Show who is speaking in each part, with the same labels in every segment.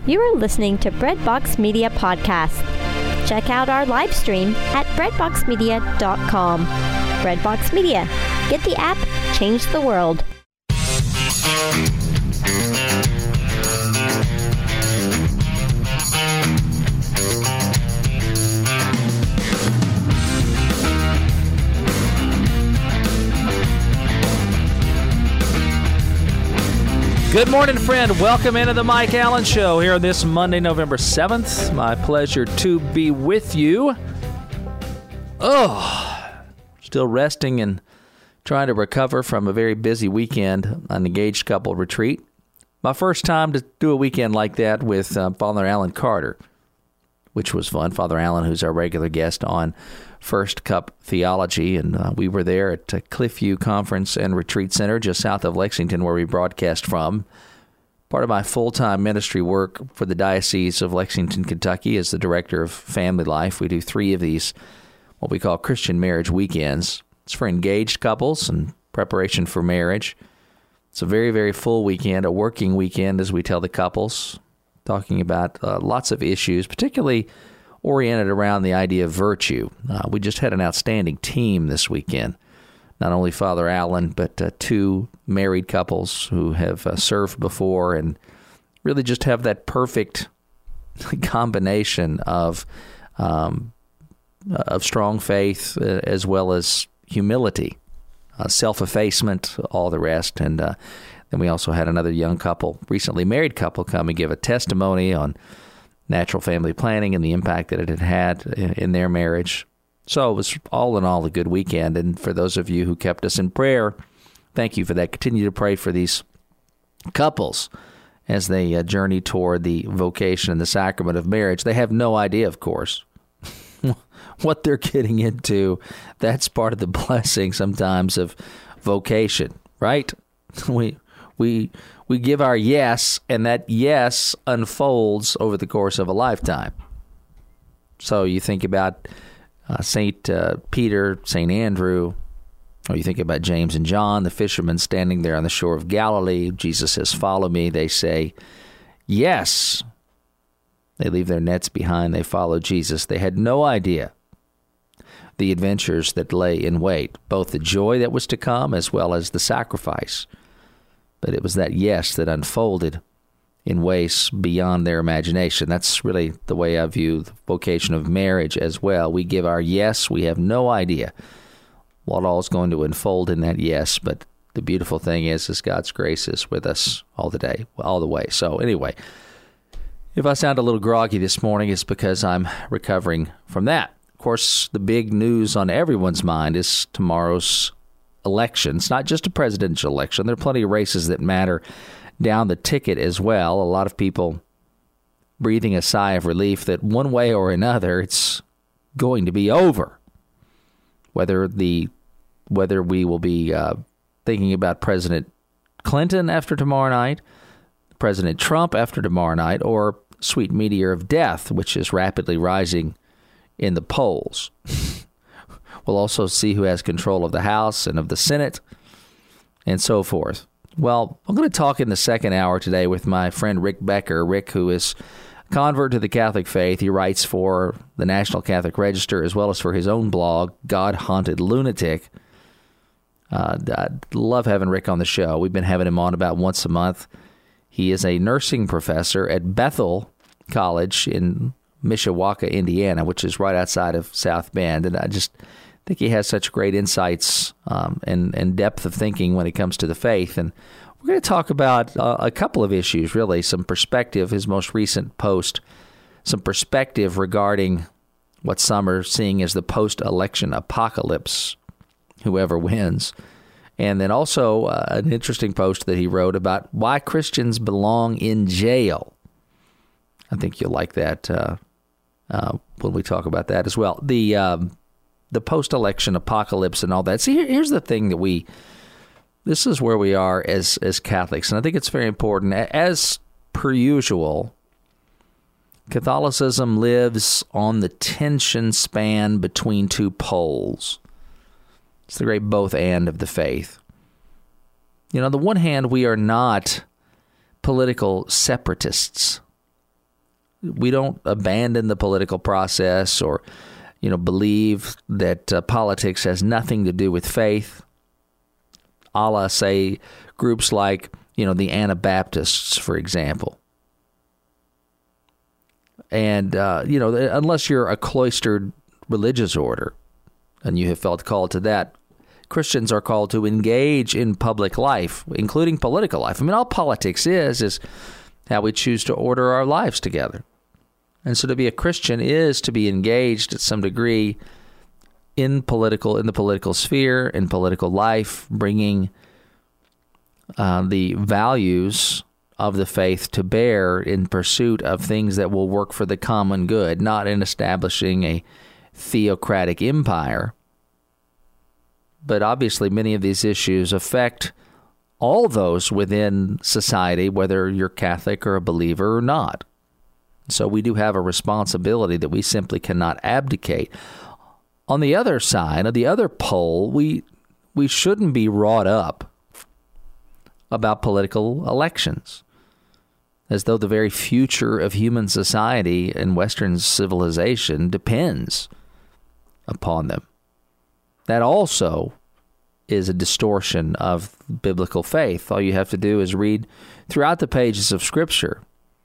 Speaker 1: You are listening to Breadbox Media Podcast. Check out our live stream at breadboxmedia.com. Breadbox Media. Get the app, change the world.
Speaker 2: Good morning, friend. Welcome into the Mike Allen Show here this Monday, November 7th. My pleasure to be with you. Still resting and trying to recover from a very busy weekend, an engaged couple retreat. My first time to do a weekend like that with Father Alan Carter, which was fun. Father Alan, who's our regular guest on First Cup Theology, and we were there at Cliffview Conference and Retreat Center just south of Lexington, where we broadcast from. Part of my full-time ministry work for the Diocese of Lexington, Kentucky, as the Director of Family Life. We do 3 of these, what we call Christian Marriage Weekends. It's for engaged couples and preparation for marriage. It's a very, very full weekend, a working weekend, as we tell the couples, talking about lots of issues, particularly oriented around the idea of virtue. We just had an outstanding team this weekend. Not only Father Allen, but 2 married couples who have served before and really just have that perfect combination of strong faith as well as humility, self-effacement, all the rest. And then we also had another young couple, recently married couple, come and give a testimony on natural family planning and the impact that it had had in their marriage. So it was all in all a good weekend. And for those of you who kept us in prayer, thank you for that. Continue to pray for these couples as they journey toward the vocation and the sacrament of marriage. They have no idea, of course, what they're getting into. That's part of the blessing sometimes of vocation, right? We give our yes, and that yes unfolds over the course of a lifetime. So you think about St. Peter, St. Andrew, or you think about James and John, the fishermen standing there on the shore of Galilee. Jesus says, "Follow me." They say, yes. They leave their nets behind. They follow Jesus. They had no idea the adventures that lay in wait, both the joy that was to come as well as the sacrifice. But it was that yes that unfolded in ways beyond their imagination. That's really the way I view the vocation of marriage as well. We give our yes. We have no idea what all is going to unfold in that yes. But the beautiful thing is God's grace is with us all the way. So anyway, if I sound a little groggy this morning, it's because I'm recovering from that. Of course, the big news on everyone's mind is tomorrow's election. It's not just a presidential election. There are plenty of races that matter down the ticket as well. A lot of people breathing a sigh of relief that one way or another it's going to be over. Whether we will be thinking about President Clinton after tomorrow night, President Trump after tomorrow night, or sweet meteor of death, which is rapidly rising in the polls. We'll also see who has control of the House and of the Senate and so forth. Well, I'm going to talk in the second hour today with my friend Rick Becker. Rick, who is a convert to the Catholic faith. He writes for the National Catholic Register as well as for his own blog, God Haunted Lunatic. I love having Rick on the show. We've been having him on about once a month. He is a nursing professor at Bethel College in Mishawaka, Indiana, which is right outside of South Bend. And I just think he has such great insights and depth of thinking when it comes to the faith. And we're going to talk about a couple of issues, really, some perspective, his most recent post, some perspective regarding what some are seeing as the post-election apocalypse, whoever wins. And then also an interesting post that he wrote about why Christians belong in jail. I think you'll like that when we talk about that as well. The post-election apocalypse and all that. See, here's the thing that this is where we are as Catholics, and I think it's very important. As per usual, Catholicism lives on the tension span between two poles. It's the great both and of the faith. You know, on the one hand, we are not political separatists. We don't abandon the political process or, believe that politics has nothing to do with faith. A la, say, groups like, the Anabaptists, for example. And, unless you're a cloistered religious order and you have felt called to that, Christians are called to engage in public life, including political life. I mean, all politics is how we choose to order our lives together. And so to be a Christian is to be engaged at some degree in the political sphere, in political life, bringing the values of the faith to bear in pursuit of things that will work for the common good, not in establishing a theocratic empire. But obviously many of these issues affect all those within society, whether you're Catholic or a believer or not. So we do have a responsibility that we simply cannot abdicate. On the other side, of the other pole, we shouldn't be wrought up about political elections, as though the very future of human society and Western civilization depends upon them. That also is a distortion of biblical faith. All you have to do is read throughout the pages of Scripture.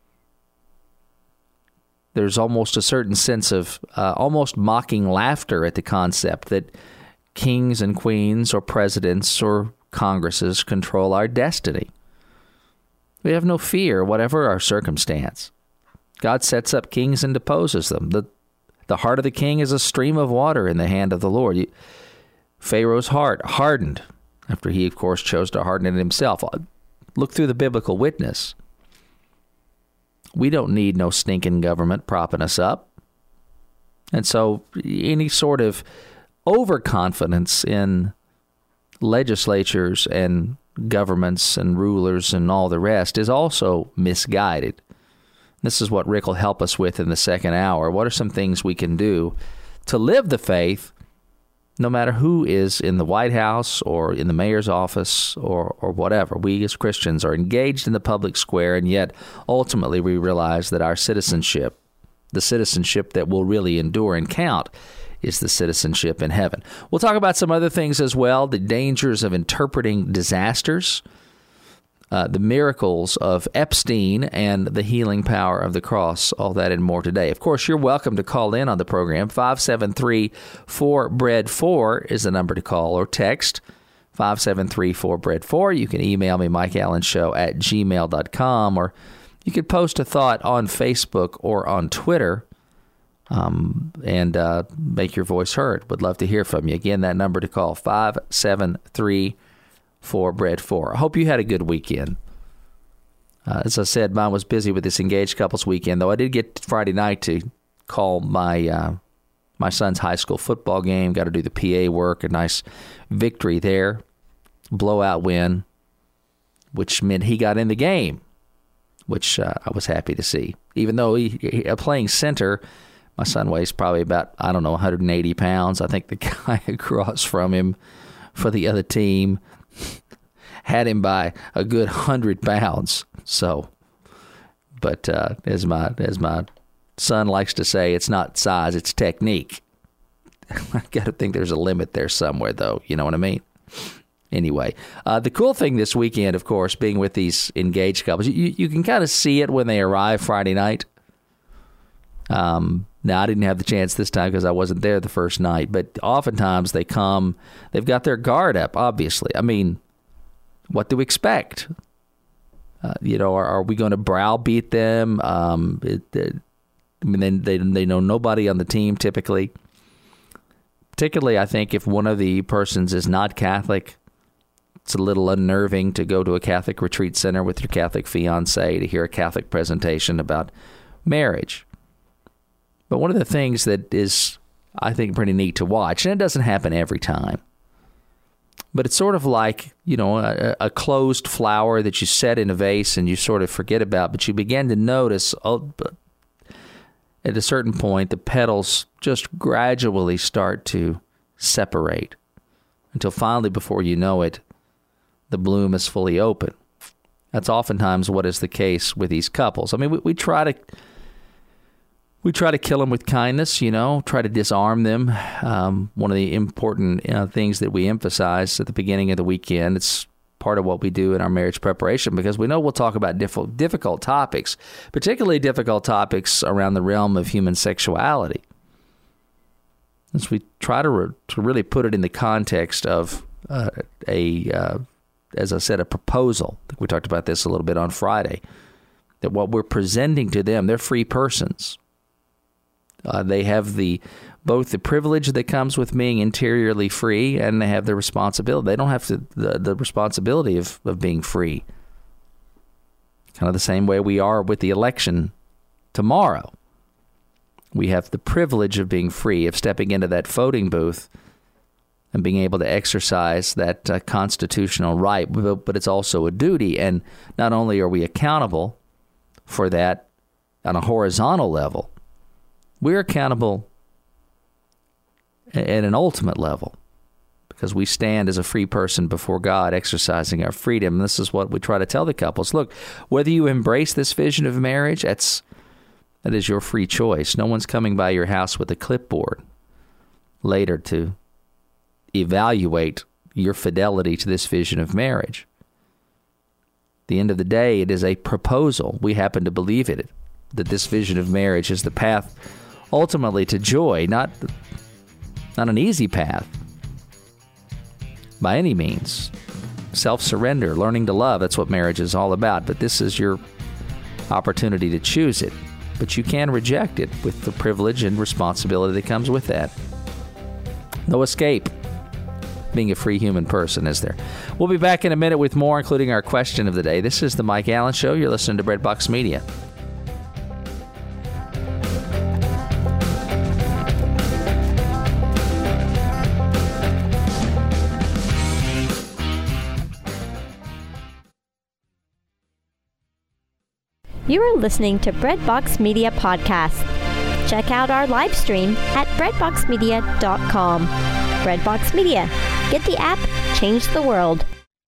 Speaker 2: There's almost a certain sense of almost mocking laughter at the concept that kings and queens or presidents or congresses control our destiny. We have no fear, whatever our circumstance. God sets up kings and deposes them. The heart of the king is a stream of water in the hand of the Lord. Pharaoh's heart hardened after he, of course, chose to harden it himself. Look through the biblical witness. We don't need no stinking government propping us up. And so any sort of overconfidence in legislatures and governments and rulers and all the rest is also misguided. This is what Rick will help us with in the second hour. What are some things we can do to live the faith, no matter who is in the White House or in the mayor's office or whatever? We as Christians are engaged in the public square, and yet ultimately we realize that our citizenship, the citizenship that will really endure and count, is the citizenship in heaven. We'll talk about some other things as well, the dangers of interpreting disasters, the miracles of Epstein, and the healing power of the cross, all that and more today. Of course, you're welcome to call in on the program. 573-4BREAD4 is the number to call, or text 573-4BREAD4. You can email me, mikeallenshow@gmail.com, or you could post a thought on Facebook or on Twitter and make your voice heard. Would love to hear from you. Again, that number to call, 573-4BREAD4. I hope you had a good weekend. As I said, mine was busy with this engaged couples weekend, though I did get Friday night to call my son's high school football game. Got to do the PA work, a nice victory there, blowout win, which meant he got in the game, which I was happy to see. Even though he playing center, my son weighs probably about, 180 pounds. I think the guy across from him for the other team had him by a good 100 pounds. So, but as my son likes to say, it's not size, it's technique. I got to think there's a limit there somewhere, though. You know what I mean? Anyway, the cool thing this weekend, of course, being with these engaged couples, you can kind of see it when they arrive Friday night. Now, I didn't have the chance this time because I wasn't there the first night, but oftentimes they come, they've got their guard up, obviously. I mean, what do we expect? Are we going to browbeat them? They know nobody on the team typically. Particularly, I think, if one of the persons is not Catholic, it's a little unnerving to go to a Catholic retreat center with your Catholic fiancé to hear a Catholic presentation about marriage. But one of the things that is, I think, pretty neat to watch, and it doesn't happen every time, but it's sort of like, a closed flower that you set in a vase and you sort of forget about, but you begin to notice at a certain point, the petals just gradually start to separate until finally, before you know it, the bloom is fully open. That's oftentimes what is the case with these couples. I mean, we try to We try to kill them with kindness, try to disarm them. One of the important things that we emphasize at the beginning of the weekend, it's part of what we do in our marriage preparation, because we know we'll talk about difficult topics, particularly difficult topics around the realm of human sexuality. As we try to really put it in the context of as I said, a proposal. I think we talked about this a little bit on Friday, that what we're presenting to them, they're free persons. They have both the privilege that comes with being interiorly free, and they have the responsibility. They don't have the responsibility of being free. Kind of the same way we are with the election tomorrow. We have the privilege of being free, of stepping into that voting booth and being able to exercise that constitutional right. But it's also a duty. And not only are we accountable for that on a horizontal level, we're accountable at an ultimate level, because we stand as a free person before God, exercising our freedom. And this is what we try to tell the couples. Look, whether you embrace this vision of marriage, that is your free choice. No one's coming by your house with a clipboard later to evaluate your fidelity to this vision of marriage. At the end of the day, it is a proposal. We happen to believe it, that this vision of marriage is the path ultimately to joy, not an easy path by any means. Self-surrender, learning to love, that's what marriage is all about. But this is your opportunity to choose it. But you can reject it with the privilege and responsibility that comes with that. No escape being a free human person, is there? We'll be back in a minute with more, including our question of the day. This is the Mike Allen Show. You're listening to Breadbox Media.
Speaker 1: You are listening to Breadbox Media Podcast. Check out our live stream at breadboxmedia.com. Breadbox Media. Get the app, change the world.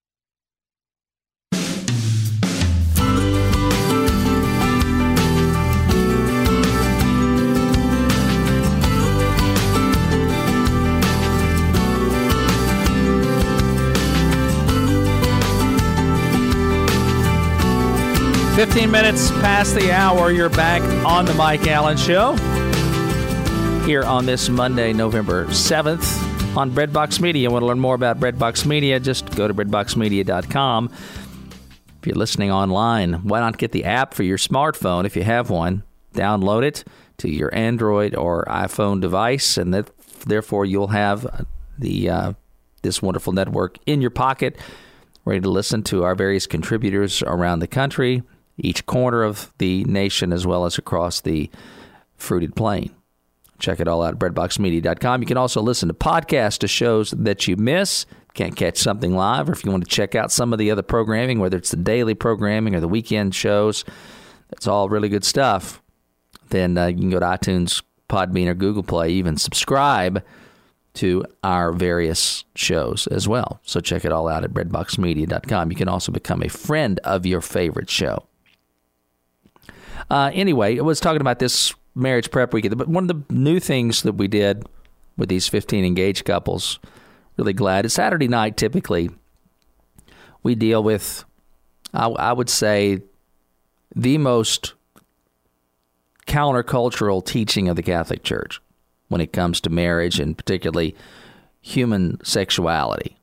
Speaker 2: "15 minutes past the hour, you're back on the Mike Allen Show here on this Monday, November 7th on Breadbox Media. Want to learn more about Breadbox Media? Just go to breadboxmedia.com. If you're listening online, why not get the app for your smartphone if you have one? Download it to your Android or iPhone device, and therefore you'll have this wonderful network in your pocket, ready to listen to our various contributors around the country, each corner of the nation, as well as across the fruited plain. Check it all out at breadboxmedia.com. You can also listen to podcasts to shows that you miss, can't catch something live, or if you want to check out some of the other programming, whether it's the daily programming or the weekend shows, it's all really good stuff. Then you can go to iTunes, Podbean, or Google Play, even subscribe to our various shows as well. So check it all out at breadboxmedia.com. You can also become a friend of your favorite show. Anyway, I was talking about this marriage prep weekend, but one of the new things that we did with these 15 engaged couples, really glad, is Saturday night typically we deal with, I would say, the most countercultural teaching of the Catholic Church when it comes to marriage and particularly human sexuality.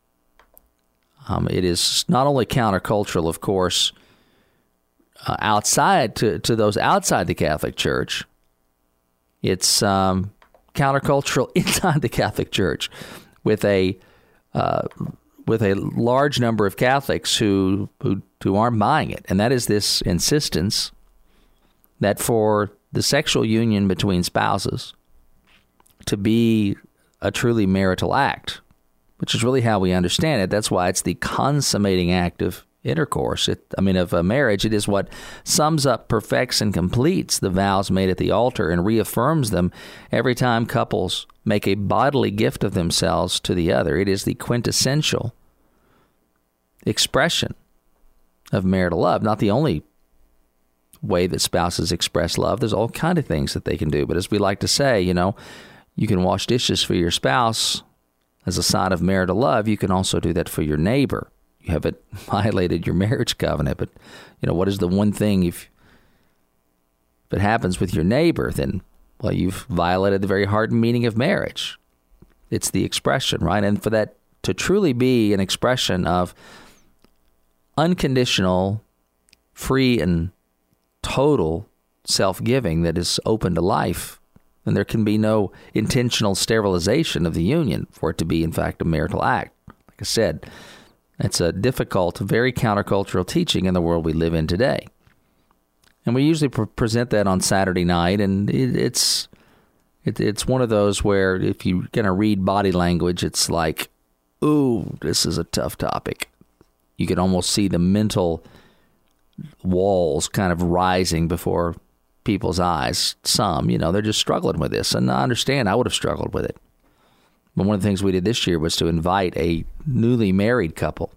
Speaker 2: It is not only countercultural, of course, outside to those outside the Catholic Church. It's countercultural inside the Catholic Church, with a large number of Catholics who aren't buying it, and that is this insistence that for the sexual union between spouses to be a truly marital act, which is really how we understand it. That's why it's the consummating act of intercourse. Of a marriage. It is what sums up, perfects, and completes the vows made at the altar and reaffirms them every time couples make a bodily gift of themselves to the other. It is the quintessential expression of marital love. Not the only way that spouses express love. There's all kind of things that they can do. But as we like to say, you can wash dishes for your spouse as a sign of marital love. You can also do that for your neighbor. You haven't violated your marriage covenant. But, what is the one thing if it happens with your neighbor, then, well, you've violated the very heart and meaning of marriage. It's the expression, right? And for that to truly be an expression of unconditional, free, and total self-giving that is open to life, then there can be no intentional sterilization of the union for it to be, in fact, a marital act. Like I said, it's a difficult, very countercultural teaching in the world we live in today. And we usually present that on Saturday night, and it's one of those where if you're going to read body language, it's like, ooh, this is a tough topic. You can almost see the mental walls kind of rising before people's eyes. Some, they're just struggling with this. And I understand I would have struggled with it. But one of the things we did this year was to invite a newly married couple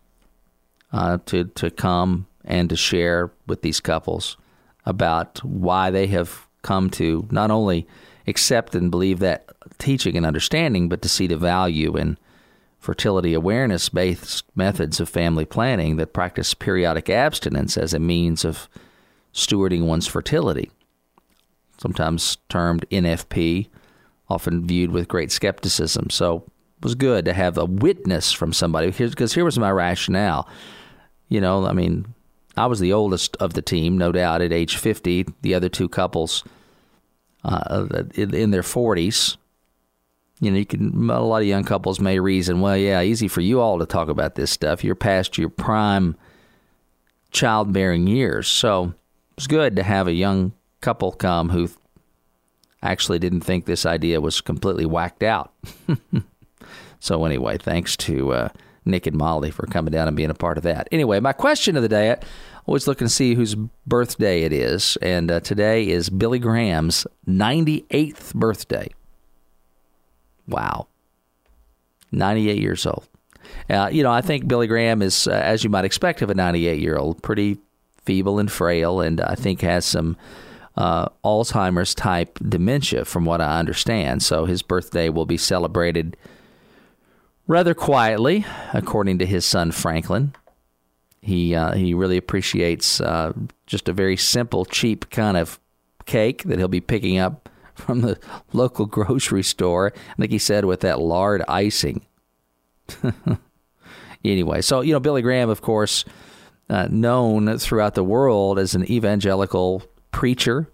Speaker 2: to come and to share with these couples about why they have come to not only accept and believe that teaching and understanding, but to see the value in fertility awareness-based methods of family planning that practice periodic abstinence as a means of stewarding one's fertility, sometimes termed NFP, often viewed with great skepticism. So it was good to have a witness from somebody, because here was my rationale. I was the oldest of the team, no doubt, at age 50. The other two couples in their 40s. A lot of young couples may reason, well, yeah, easy for you all to talk about this stuff. You're past your prime childbearing years. So it was good to have a young couple come who actually didn't think this idea was completely whacked out. So anyway, thanks to Nick and Molly for coming down and being a part of that. Anyway, my question of the day, I always look and see whose birthday it is. And today is Billy Graham's 98th birthday. Wow. 98 years old. I think Billy Graham is, as you might expect of a 98-year-old, pretty feeble and frail, and I think has some Alzheimer's type dementia from what I understand. So his birthday will be celebrated rather quietly, according to his son Franklin. He really appreciates just a very simple, cheap kind of cake that he'll be picking up from the local grocery store. I think he said with that lard icing. Anyway, so, Billy Graham, of course, known throughout the world as an evangelical preacher,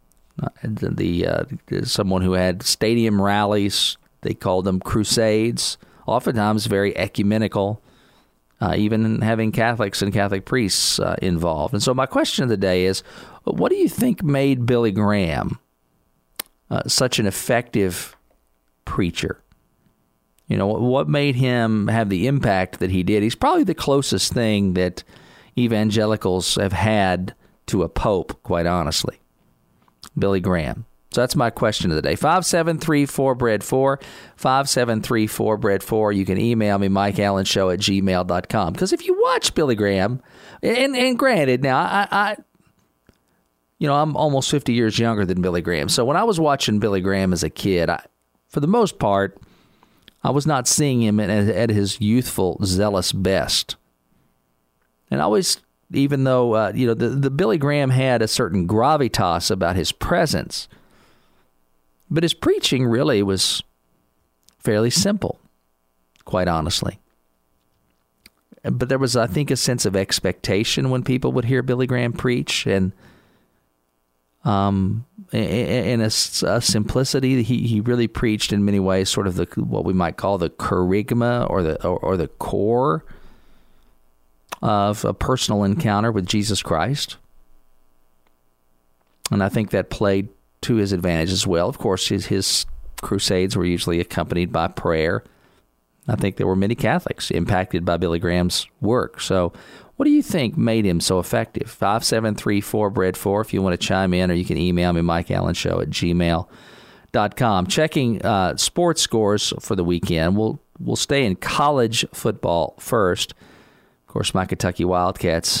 Speaker 2: someone who had stadium rallies. They called them crusades, oftentimes very ecumenical, even having Catholics and Catholic priests involved. And so my question of the day is, what do you think made Billy Graham such an effective preacher? What made him have the impact that he did? He's probably the closest thing that evangelicals have had to a pope, quite honestly. Billy Graham. So that's my question of the day. 573-4BREAD4, 573-4BREAD4. You can email me, MikeAllenShow@gmail.com. Because if you watch Billy Graham, and granted, now I'm almost 50 years younger than Billy Graham. So when I was watching Billy Graham as a kid, for the most part, I was not seeing him at his youthful, zealous best. And I always, even though, the Billy Graham had a certain gravitas about his presence, but his preaching really was fairly simple, quite honestly. But there was, I think, a sense of expectation when people would hear Billy Graham preach, and a simplicity. He really preached in many ways sort of what we might call the charisma or the core of a personal encounter with Jesus Christ. And I think that played to his advantage as well. Of course, his crusades were usually accompanied by prayer. I think there were many Catholics impacted by Billy Graham's work. So what do you think made him so effective? 573-4BREAD4 if you want to chime in, or you can email me, MikeAllenShow@gmail.com. Checking sports scores for the weekend. We'll stay in college football first. Of course, my Kentucky Wildcats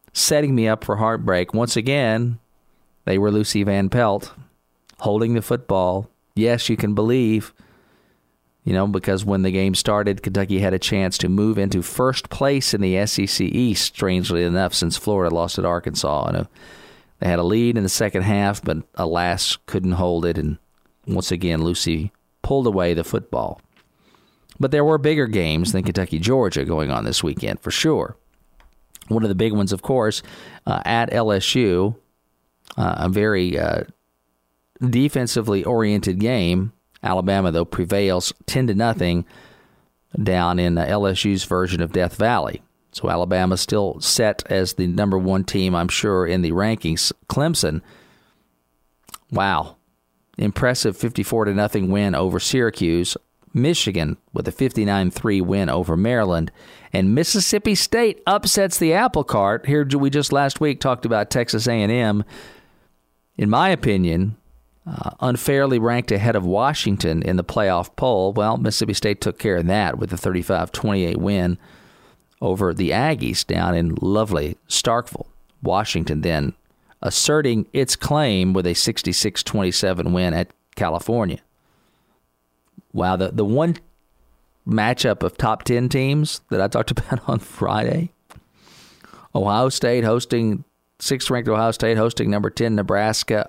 Speaker 2: setting me up for heartbreak. Once again, they were Lucy Van Pelt holding the football. Yes, you can believe, because when the game started, Kentucky had a chance to move into first place in the SEC East, strangely enough, since Florida lost at Arkansas. They had a lead in the second half, but alas, couldn't hold it. And once again, Lucy pulled away the football. But there were bigger games than Kentucky-Georgia going on this weekend, for sure. One of the big ones, of course, at LSU, a very defensively oriented game. Alabama, though, prevails 10-0 down in LSU's version of Death Valley. So Alabama still set as the number one team, I'm sure, in the rankings. Clemson, wow, impressive 54-0 win over Syracuse. Michigan with a 59-3 win over Maryland. And Mississippi State upsets the apple cart. Here we just last week talked about Texas A&M. In my opinion, unfairly ranked ahead of Washington in the playoff poll. Well, Mississippi State took care of that with a 35-28 win over the Aggies down in lovely Starkville. Washington then asserting its claim with a 66-27 win at California. Wow, the one matchup of top 10 teams that I talked about on Friday, Ohio State hosting 6th-ranked Ohio State hosting number 10 Nebraska.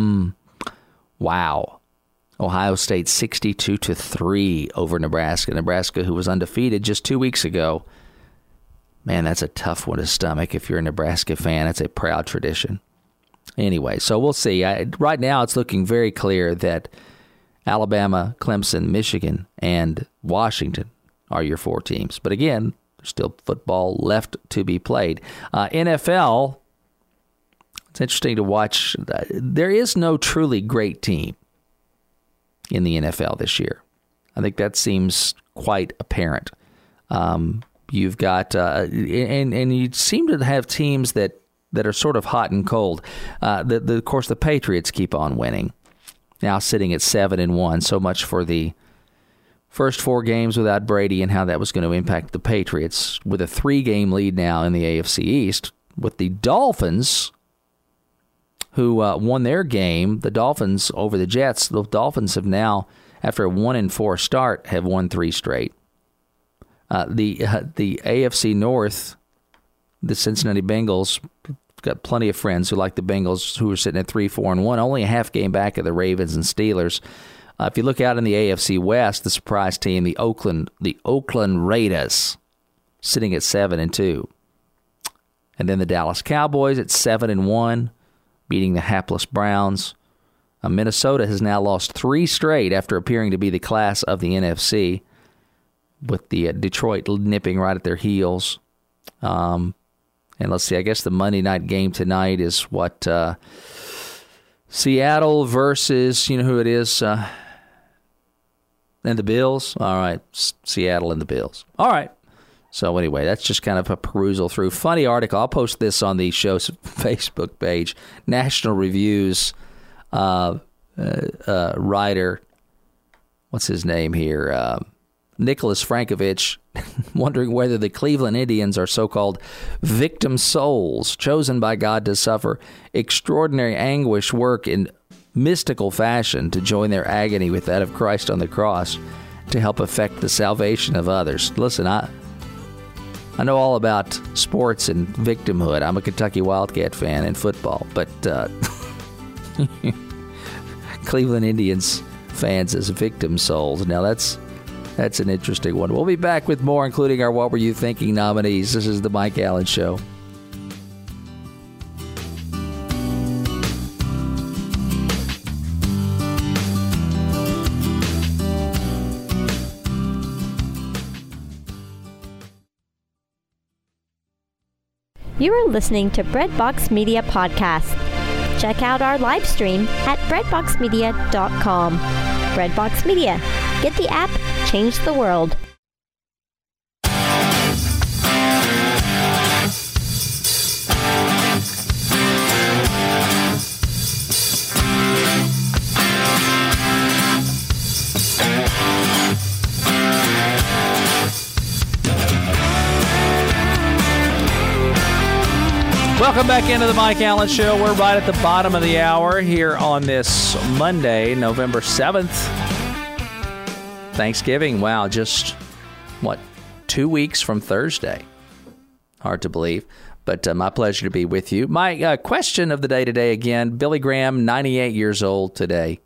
Speaker 2: Wow. Ohio State 62-3 over Nebraska. Nebraska, who was undefeated just 2 weeks ago. Man, that's a tough one to stomach if you're a Nebraska fan. That's a proud tradition. Anyway, so we'll see. Right now, it's looking very clear that Alabama, Clemson, Michigan, and Washington are your four teams. But again, there's still football left to be played. NFL, it's interesting to watch. There is no truly great team in the NFL this year. I think that seems quite apparent. You've got, and you seem to have teams that are sort of hot and cold. Of course, the Patriots keep on winning. Now sitting at 7-1, so much for the first 4 games without Brady and how that was going to impact the Patriots, with a 3-game lead now in the AFC East, with the Dolphins, who won their game, the Dolphins over the Jets. The Dolphins have now, after a 1-4 start, have won 3 straight. The AFC North, the Cincinnati Bengals, got plenty of friends who like the Bengals, who are sitting at 3-4-1, only a half game back of the Ravens and Steelers. If you look out in the AFC West, the surprise team, the Oakland Raiders, sitting at 7-2, and then the Dallas Cowboys at 7-1, beating the hapless Browns. Minnesota has now lost 3 straight after appearing to be the class of the NFC, with the Detroit nipping right at their heels. And let's see, I guess the Monday night game tonight is what? Seattle versus, you know who it is? And the Bills? All right, Seattle and the Bills. All right. So anyway, that's just kind of a perusal through. Funny article. I'll post this on the show's Facebook page. National Review's writer, what's his name here? Nicholas Frankovich, wondering whether the Cleveland Indians are so-called victim souls chosen by God to suffer extraordinary anguish work in mystical fashion to join their agony with that of Christ on the cross to help effect the salvation of others. Listen, I know all about sports and victimhood. I'm a Kentucky Wildcat fan and football, but Cleveland Indians fans as victim souls. Now that's an interesting one. We'll be back with more, including our What Were You Thinking nominees. This is the Mike Allen Show.
Speaker 1: You are listening to Breadbox Media Podcast. Check out our live stream at breadboxmedia.com. Breadbox Media. Get the app, change the world.
Speaker 2: Welcome back into the Mike Allen Show. We're right at the bottom of the hour here on this Monday, November 7th. Thanksgiving. Wow, just, 2 weeks from Thursday. Hard to believe, but my pleasure to be with you. My question of the day today, again, Billy Graham, 98 years old today.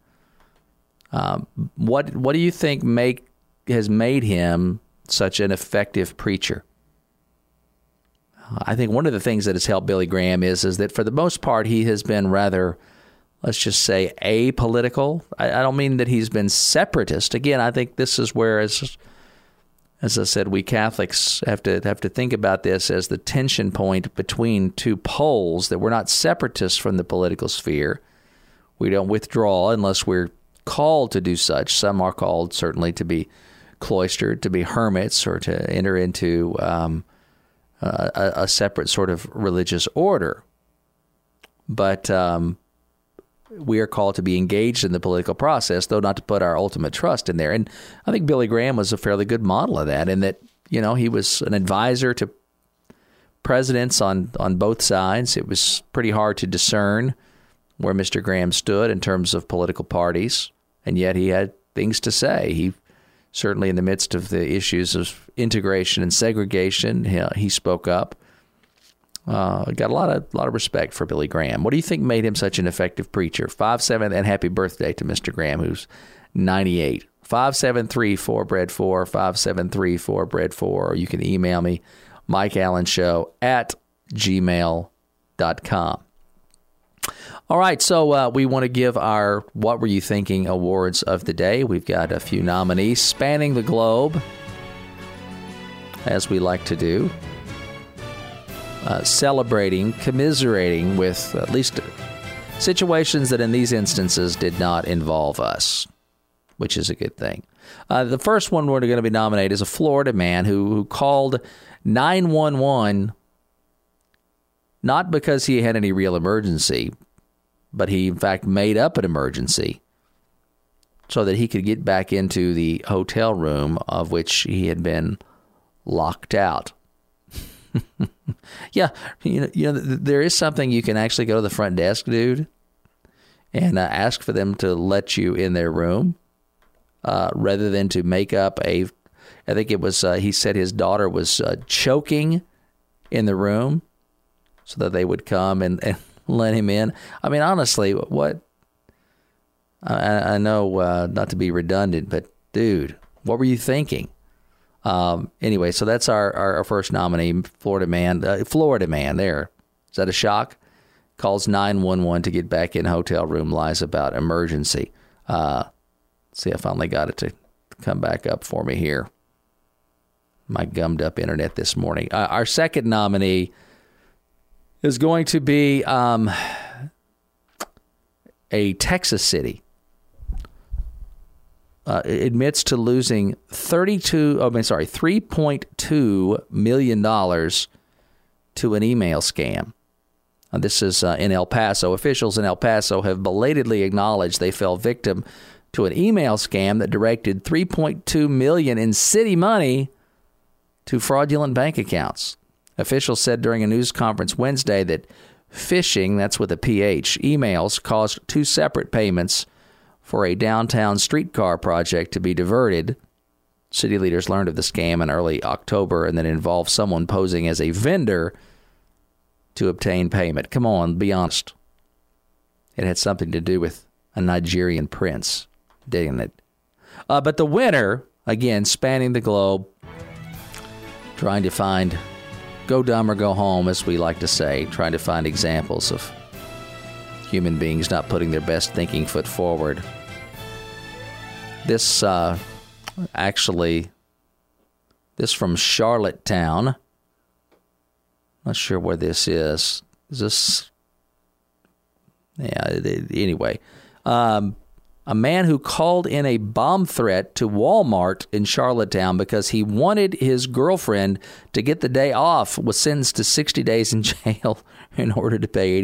Speaker 2: What do you think has made him such an effective preacher? I think one of the things that has helped Billy Graham is that for the most part, he has been rather, let's just say, apolitical. I don't mean that he's been separatist. Again, I think this is where, as I said, we Catholics have to think about this as the tension point between two poles, that we're not separatists from the political sphere. We don't withdraw unless we're called to do such. Some are called certainly to be cloistered, to be hermits, or to enter into a separate sort of religious order. But we are called to be engaged in the political process, though not to put our ultimate trust in there. And I think Billy Graham was a fairly good model of that, in that, he was an advisor to presidents on both sides. It was pretty hard to discern where Mr. Graham stood in terms of political parties, and yet he had things to say. He certainly, in the midst of the issues of integration and segregation, he spoke up. Got a lot of respect for Billy Graham. What do you think made him such an effective preacher? 5-7, and happy birthday to Mr. Graham, who's 98. 573-4BREAD4, 573-4BREAD4, or you can email me, mikeallenshow@gmail.com. All right, so we want to give our What Were You Thinking awards of the day. We've got a few nominees spanning the globe, as we like to do, celebrating, commiserating with at least situations that in these instances did not involve us, which is a good thing. The first one we're going to be nominated is a Florida man who called 911 not because he had any real emergency, but he, in fact, made up an emergency so that he could get back into the hotel room of which he had been locked out. Yeah, there is something you can actually go to the front desk, dude, and ask for them to let you in their room rather than to make up I think it was, he said his daughter was choking in the room, so that they would come and let him in. I mean, honestly, what? I know not to be redundant, but dude, what were you thinking? Anyway, so that's our first nominee, Florida man. There. Is that a shock? Calls 911 to get back in hotel room, lies about emergency. See, I finally got it to come back up for me here. My gummed up internet this morning. Our second nominee is going to be a Texas city. Admits to losing $3.2 million to an email scam. This is in El Paso. Officials in El Paso have belatedly acknowledged they fell victim to an email scam that directed $3.2 million in city money to fraudulent bank accounts. Officials said during a news conference Wednesday that phishing, that's with a PH, emails caused two separate payments for a downtown streetcar project to be diverted. City leaders learned of the scam in early October, and that involved someone posing as a vendor to obtain payment. Come on, be honest. It had something to do with a Nigerian prince, didn't it? But the winner, again, spanning the globe, trying to find go dumb or go home, as we like to say, trying to find examples of human beings not putting their best thinking foot forward. This from Charlottetown. Not sure where this is. Is this? Yeah, anyway. A man who called in a bomb threat to Walmart in Charlottetown because he wanted his girlfriend to get the day off was sentenced to 60 days in jail in order to pay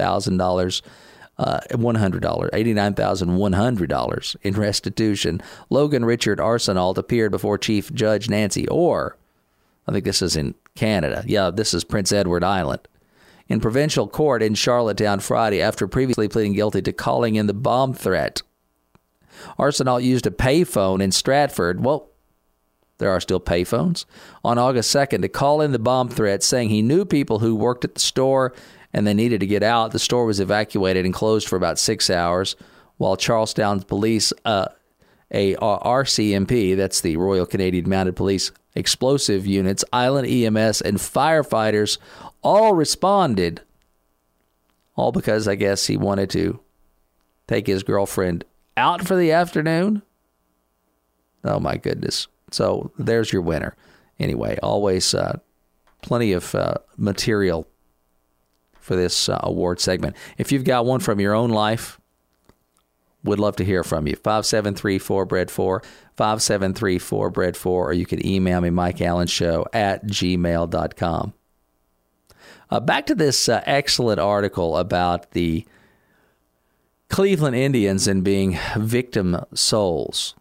Speaker 2: $89,100 in restitution. Logan Richard Arsenault appeared before Chief Judge Nancy Orr. I think this is in Canada. Yeah, this is Prince Edward Island. in provincial court in Charlottetown Friday after previously pleading guilty to calling in the bomb threat. Arsenault used a payphone in Stratford. Well, there are still payphones. On August 2nd to call in the bomb threat, saying he knew people who worked at the store and they needed to get out. The store was evacuated and closed for about 6 hours, while Charlestown Police, a RCMP, that's the Royal Canadian Mounted Police, explosive units, Island EMS, and firefighters all responded. All because, I guess, he wanted to take his girlfriend out for the afternoon. Oh, my goodness. So there's your winner. Anyway, always plenty of material for this award segment. If you've got one from your own life, would love to hear from you. 573-4BREAD4, 573-4BREAD4, or you can email me, mikeallenshow@gmail.com. Back to this excellent article about the Cleveland Indians and being victim souls.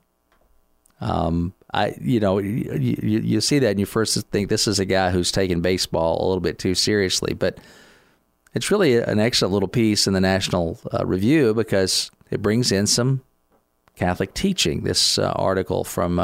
Speaker 2: You see that and you first think this is a guy who's taken baseball a little bit too seriously, but it's really an excellent little piece in the National Review because it brings in some Catholic teaching. This article from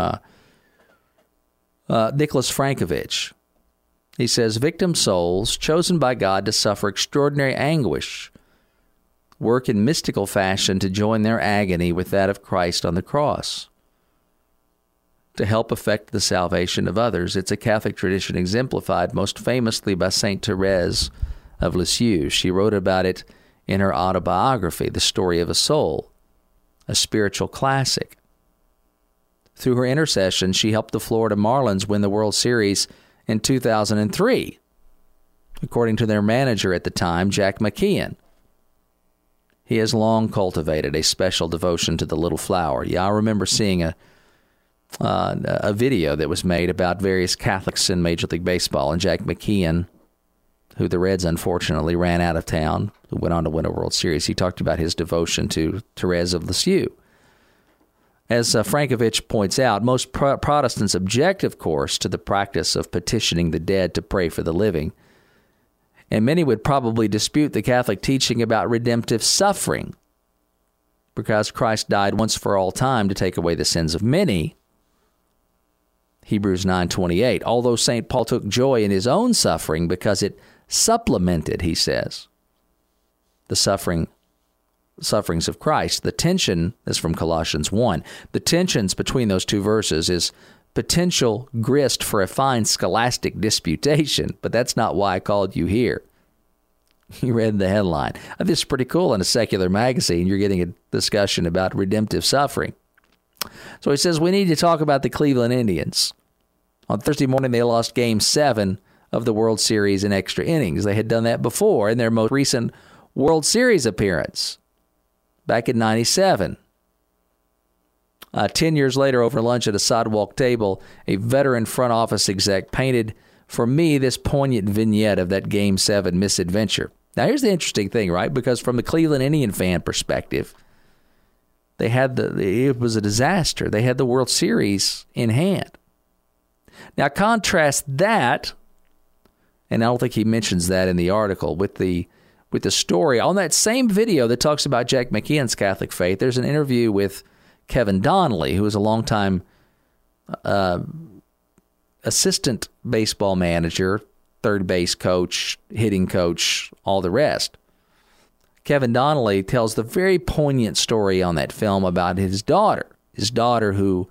Speaker 2: Nicholas Frankovich. He says, victim souls chosen by God to suffer extraordinary anguish work in mystical fashion to join their agony with that of Christ on the cross, to help effect the salvation of others. It's a Catholic tradition exemplified most famously by St. Therese of Lisieux. She wrote about it in her autobiography, The Story of a Soul, a spiritual classic. Through her intercession, she helped the Florida Marlins win the World Series in 2003, according to their manager at the time, Jack McKeon. He has long cultivated a special devotion to the little flower. Yeah, I remember seeing a video that was made about various Catholics in Major League Baseball, and Jack McKeon, who the Reds unfortunately ran out of town, who went on to win a World Series, he talked about his devotion to Therese of Lisieux. As Frankovich points out, most Protestants object, of course, to the practice of petitioning the dead to pray for the living, and many would probably dispute the Catholic teaching about redemptive suffering, because Christ died once for all time to take away the sins of many. Hebrews 9:28. Although St. Paul took joy in his own suffering because it supplemented, he says, the sufferings of Christ. The tension is from Colossians 1. The tensions between those two verses is potential grist for a fine scholastic disputation, but that's not why I called you here. You read the headline. This is pretty cool in a secular magazine. You're getting a discussion about redemptive suffering. So he says, we need to talk about the Cleveland Indians. On Thursday morning, they lost Game 7 of the World Series in extra innings. They had done that before in their most recent World Series appearance back in '97. 10 years later, over lunch at a sidewalk table, a veteran front office exec painted for me this poignant vignette of that Game 7 misadventure. Now, here's the interesting thing, right? Because from the Cleveland Indian fan perspective, it was a disaster. They had the World Series in hand. Now, contrast that, and I don't think he mentions that in the article, with the story on that same video that talks about Jack McKeon's Catholic faith. There's an interview with Kevin Donnelly, who was a longtime assistant baseball manager, third base coach, hitting coach, all the rest. Kevin Donnelly tells the very poignant story on that film about his daughter who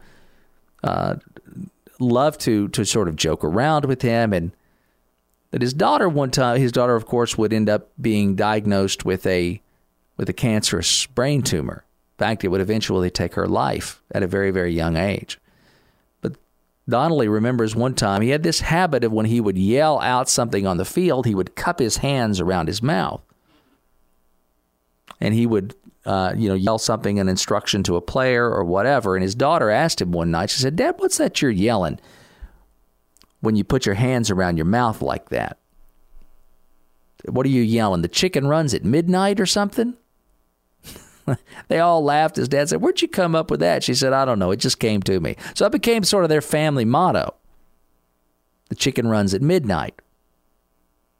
Speaker 2: loved to sort of joke around with him, and that his daughter, of course, would end up being diagnosed with a cancerous brain tumor. In fact, it would eventually take her life at a very, very young age. But Donnelly remembers one time he had this habit of when he would yell out something on the field, he would cup his hands around his mouth. And he would, yell something, an instruction to a player or whatever. And his daughter asked him one night, she said, "Dad, what's that you're yelling when you put your hands around your mouth like that? What are you yelling? The chicken runs at midnight or something?" They all laughed. His dad said, "Where'd you come up with that?" She said, "I don't know. It just came to me." So it became sort of their family motto. The chicken runs at midnight.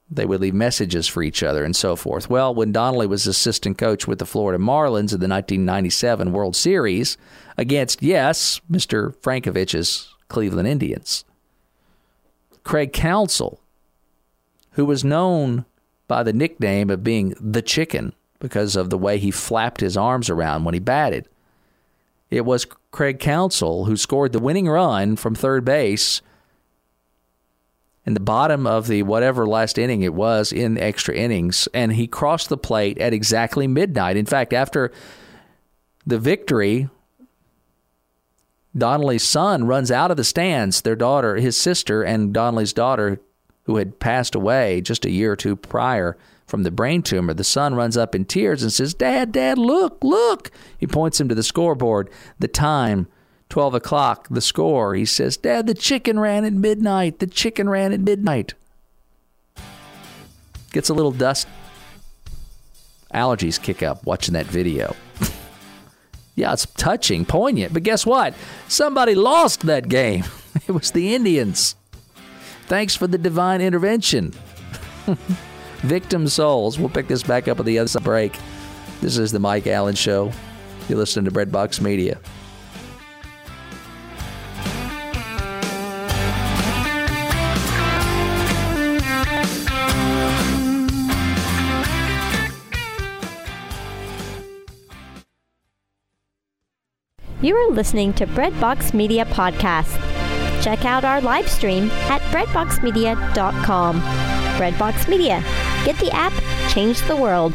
Speaker 2: They would leave messages for each other and so forth. Well, when Donnelly was assistant coach with the Florida Marlins in the 1997 World Series against, yes, Mr. Frankovich's Cleveland Indians, Craig Counsell, who was known by the nickname of being the Chicken because of the way he flapped his arms around when he batted, it was Craig Counsell who scored the winning run from third base in the bottom of the whatever last inning it was in extra innings, and he crossed the plate at exactly midnight. In fact, after the victory, Donnelly's son runs out of the stands. Their daughter, his sister, and Donnelly's daughter, who had passed away just a year or two prior from the brain tumor, the son runs up in tears and says, Dad, look. He points him to the scoreboard. The time, 12 o'clock, the score. He says, Dad, the chicken ran at midnight. The chicken ran at midnight. Gets a little dust. Allergies kick up watching that video. Yeah, it's touching, poignant. But guess what? Somebody lost that game. It was the Indians. Thanks for the divine intervention. Victim souls. We'll pick this back up at the other side break. This is the Mike Allen Show. You're listening to Breadbox Media.
Speaker 1: You are listening to Breadbox Media Podcast. Check out our live stream at breadboxmedia.com. Breadbox Media. Get the app, change the world.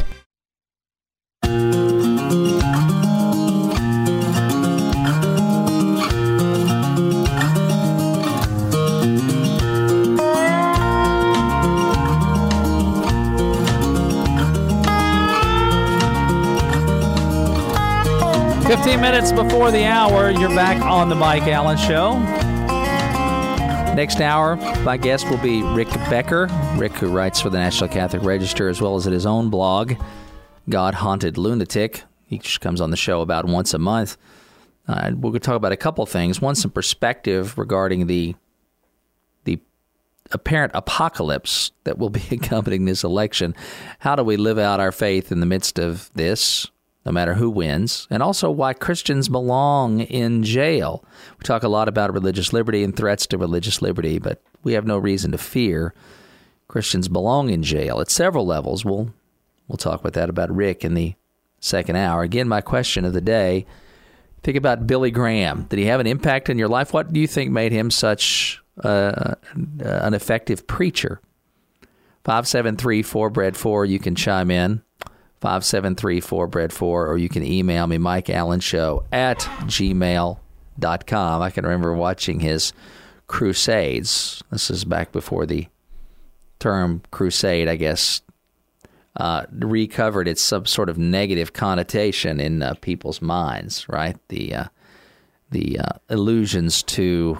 Speaker 2: Minutes before the hour, you're back on the Mike Allen Show. Next hour, my guest will be Rick Becker. Rick, who writes for the National Catholic Register as well as at his own blog, God Haunted Lunatic. He just comes on the show about once a month. We're going to talk about a couple things. One, some perspective regarding the apparent apocalypse that will be accompanying this election. How do we live out our faith in the midst of this, no matter who wins, and also why Christians belong in jail. We talk a lot about religious liberty and threats to religious liberty, but we have no reason to fear Christians belong in jail at several levels. We'll talk about that about Rick in the second hour. Again, my question of the day, think about Billy Graham. Did he have an impact on your life? What do you think made him such an effective preacher? 573-4BREAD4, you can chime in. 573-4BREAD4, or you can email me, mikeallenshow@gmail.com. I can remember watching his crusades. This is back before the term crusade, I guess, recovered its some sort of negative connotation in people's minds, right? The allusions to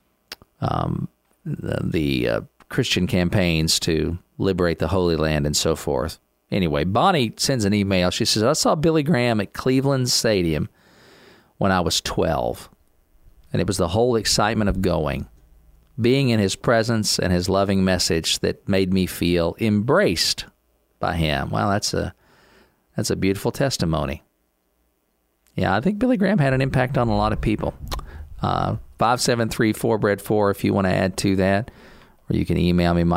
Speaker 2: the Christian campaigns to liberate the Holy Land and so forth. Anyway, Bonnie sends an email. She says, I saw Billy Graham at Cleveland Stadium when I was 12, and it was the whole excitement of going, being in his presence and his loving message that made me feel embraced by him. Well, that's a beautiful testimony. Yeah, I think Billy Graham had an impact on a lot of people. 573-4BREAD4 if you want to add to that, or you can email me,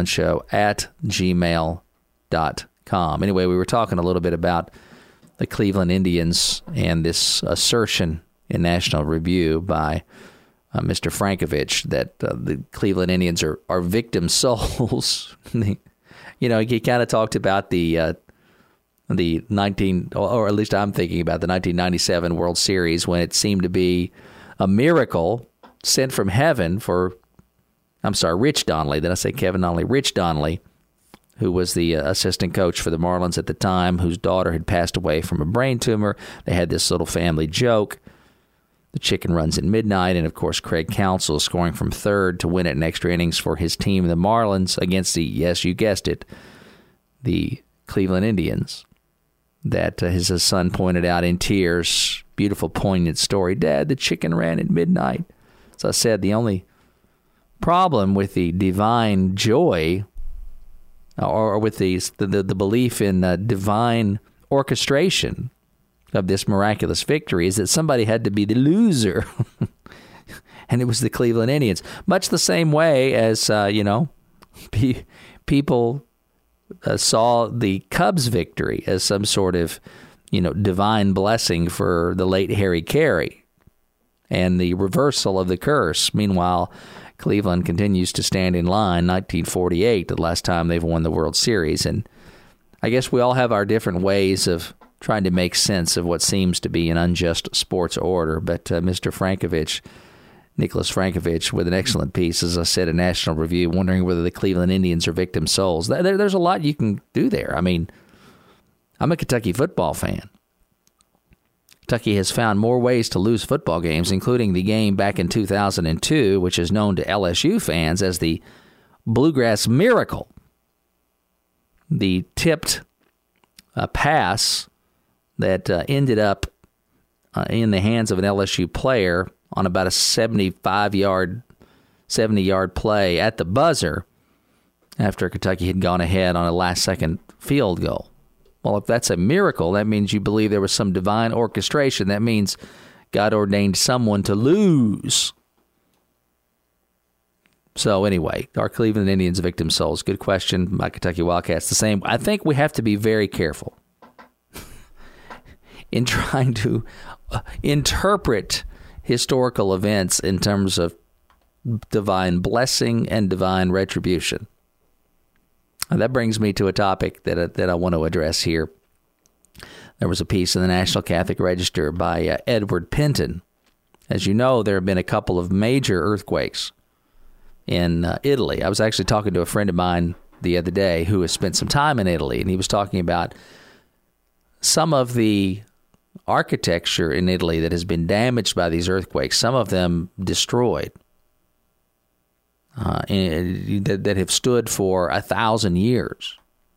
Speaker 2: mikeallenshow@gmail.com. Anyway, we were talking a little bit about the Cleveland Indians and this assertion in National Review by Mr. Frankovich that the Cleveland Indians are victim souls. He kind of talked about the 19, or at least I'm thinking about the 1997 World Series when it seemed to be a miracle sent from heaven for, Rich Donnelly. Did I say Kevin Donnelly? Rich Donnelly, who was the assistant coach for the Marlins at the time, whose daughter had passed away from a brain tumor. They had this little family joke. The chicken runs at midnight, and of course Craig Counsell scoring from third to win it in extra innings for his team, the Marlins, against the, yes, you guessed it, the Cleveland Indians. That his son pointed out in tears, beautiful, poignant story. Dad, the chicken ran at midnight. As I said, the only problem with the divine joy or with the belief in divine orchestration of this miraculous victory, is that somebody had to be the loser. And it was the Cleveland Indians. Much the same way as, people saw the Cubs' victory as some sort of, divine blessing for the late Harry Carey and the reversal of the curse. Meanwhile, Cleveland continues to stand in line. 1948, the last time they've won the World Series. And I guess we all have our different ways of trying to make sense of what seems to be an unjust sports order. But Mr. Frankovich, Nicholas Frankovich, with an excellent piece, as I said, in National Review, wondering whether the Cleveland Indians are victim souls. There's a lot you can do there. I mean, I'm a Kentucky football fan. Kentucky has found more ways to lose football games, including the game back in 2002, which is known to LSU fans as the Bluegrass Miracle. The tipped pass that ended up in the hands of an LSU player on about a 70-yard play at the buzzer after Kentucky had gone ahead on a last-second field goal. Well, if that's a miracle, that means you believe there was some divine orchestration. That means God ordained someone to lose. So anyway, are Cleveland Indians victim souls? Good question. My Kentucky Wildcats, the same. I think we have to be very careful in trying to interpret historical events in terms of divine blessing and divine retribution. And that brings me to a topic that I want to address here. There was a piece in the National Catholic Register by Edward Penton. As you know, there have been a couple of major earthquakes in Italy. I was actually talking to a friend of mine the other day who has spent some time in Italy, and he was talking about some of the architecture in Italy that has been damaged by these earthquakes, some of them destroyed, that have stood for 1,000 years,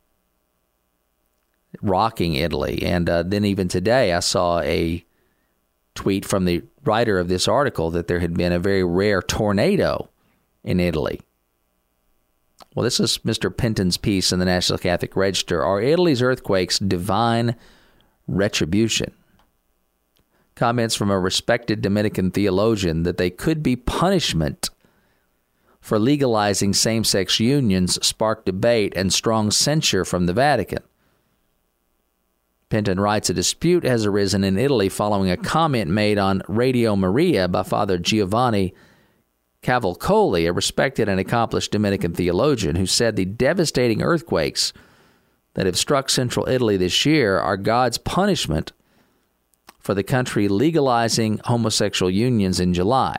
Speaker 2: rocking Italy. And then even today, I saw a tweet from the writer of this article that there had been a very rare tornado in Italy. Well, this is Mr. Penton's piece in the National Catholic Register. Are Italy's earthquakes divine retribution? Comments from a respected Dominican theologian that they could be punishment for legalizing same-sex unions sparked debate and strong censure from the Vatican. Penton writes, a dispute has arisen in Italy following a comment made on Radio Maria by Father Giovanni Cavalcoli, a respected and accomplished Dominican theologian, who said the devastating earthquakes that have struck central Italy this year are God's punishment for the country legalizing homosexual unions in July.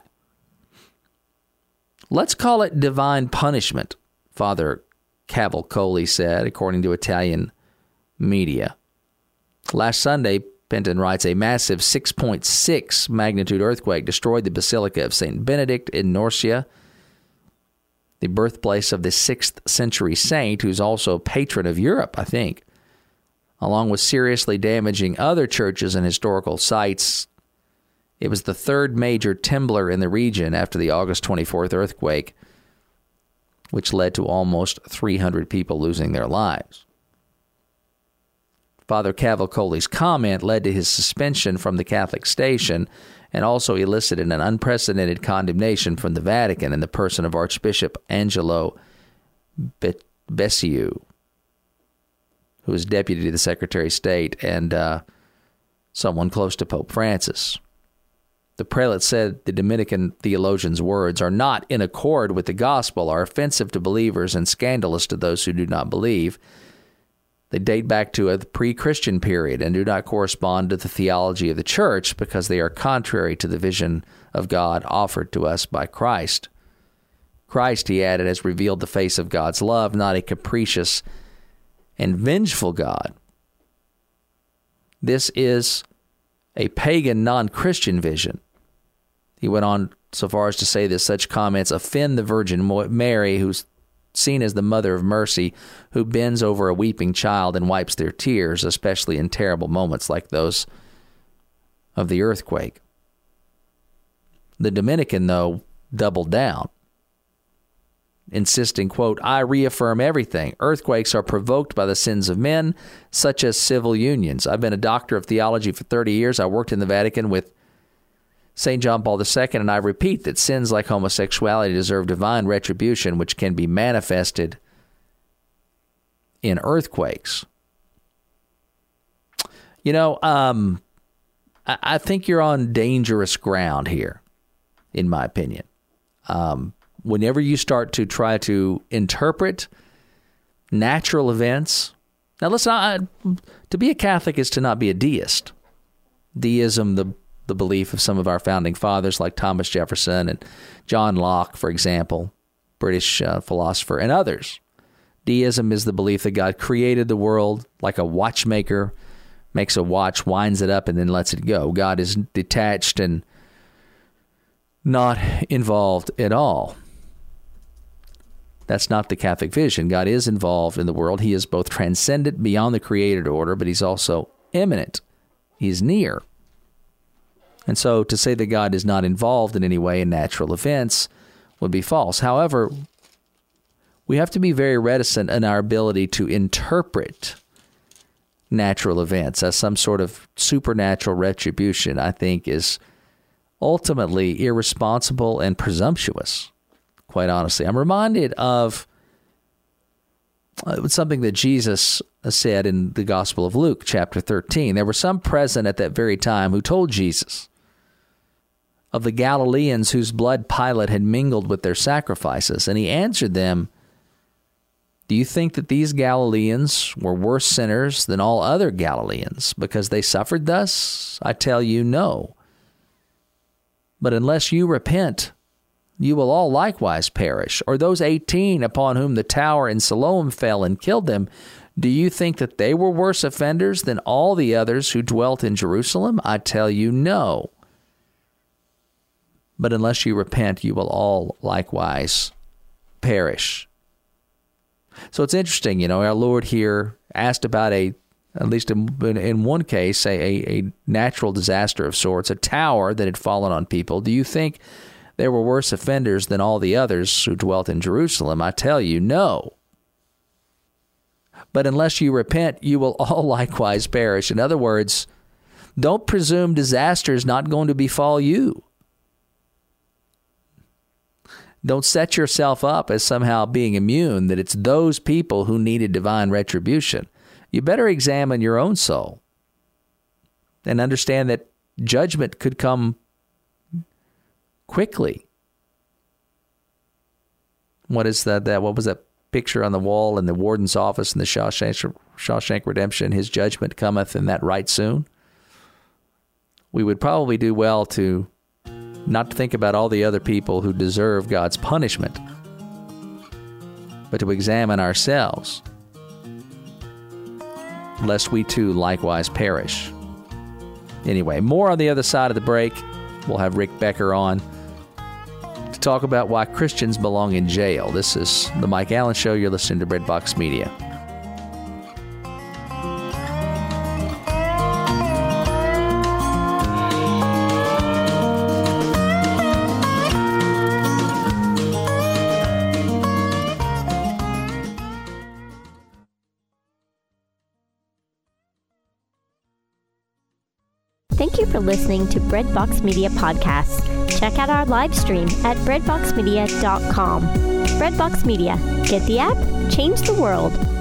Speaker 2: Let's call it divine punishment, Father Cavalcoli said, according to Italian media. Last Sunday, Penton writes, a massive 6.6 magnitude earthquake destroyed the Basilica of St. Benedict in Norcia, the birthplace of the 6th century saint, who's also patron of Europe, I think, along with seriously damaging other churches and historical sites. It was the third major trembler in the region after the August 24th earthquake, which led to almost 300 people losing their lives. Father Cavalcoli's comment led to his suspension from the Catholic station and also elicited an unprecedented condemnation from the Vatican in the person of Archbishop Angelo Becciu, who is deputy to the Secretary of State and someone close to Pope Francis. The prelate said the Dominican theologian's words are not in accord with the gospel, are offensive to believers and scandalous to those who do not believe. They date back to a pre-Christian period and do not correspond to the theology of the church because they are contrary to the vision of God offered to us by Christ. Christ, he added, has revealed the face of God's love, not a capricious and vengeful God. This is a pagan, non-Christian vision. He went on so far as to say that such comments offend the Virgin Mary, who's seen as the Mother of Mercy, who bends over a weeping child and wipes their tears, especially in terrible moments like those of the earthquake. The Dominican, though, doubled down. insisting, quote, I reaffirm everything. Earthquakes are provoked by the sins of men, such as civil unions. I've been a doctor of theology for 30 years. I worked in the Vatican with St. John Paul II, and I repeat that sins like homosexuality deserve divine retribution, which can be manifested in earthquakes. You know, I think you're on dangerous ground here, in my opinion. Whenever you start to try to interpret natural events, now listen, to be a Catholic is to not be a deist. Deism, the belief of some of our founding fathers like Thomas Jefferson and John Locke, for example, British philosopher, and others. Deism is the belief that God created the world like a watchmaker, makes a watch, winds it up, and then lets it go. God is detached and not involved at all. That's not the Catholic vision. God is involved in the world. He is both transcendent beyond the created order, but he's also immanent. He's near. And so to say that God is not involved in any way in natural events would be false. However, we have to be very reticent in our ability to interpret natural events as some sort of supernatural retribution, I think, is ultimately irresponsible and presumptuous, quite honestly. I'm reminded of something that Jesus said in the Gospel of Luke, chapter 13. There were some present at that very time who told Jesus of the Galileans whose blood Pilate had mingled with their sacrifices. And he answered them, do you think that these Galileans were worse sinners than all other Galileans because they suffered thus? I tell you, no. But unless you repent, you will all likewise perish. Or those 18 upon whom the tower in Siloam fell and killed them, do you think that they were worse offenders than all the others who dwelt in Jerusalem? I tell you, no. But unless you repent, you will all likewise perish. So it's interesting, you know, our Lord here asked about at least in one case, a natural disaster of sorts, a tower that had fallen on people. Do you think they were worse offenders than all the others who dwelt in Jerusalem? I tell you, no. But unless you repent, you will all likewise perish. In other words, don't presume disaster is not going to befall you. Don't set yourself up as somehow being immune, that it's those people who needed divine retribution. You better examine your own soul and understand that judgment could come quickly. What is that? What was that picture on the wall in the warden's office in the Shawshank Redemption? His judgment cometh, and that right soon. We would probably do well to not to think about all the other people who deserve God's punishment, but to examine ourselves, lest we too likewise perish. Anyway, more on the other side of the break. We'll have Rick Becker on to talk about why Christians belong in jail. This is The Mike Allen Show. You're listening to Breadbox Media.
Speaker 1: Thank you for listening to Breadbox Media Podcasts. Check out our live stream at breadboxmedia.com. Breadbox Media. Get the app, change the world.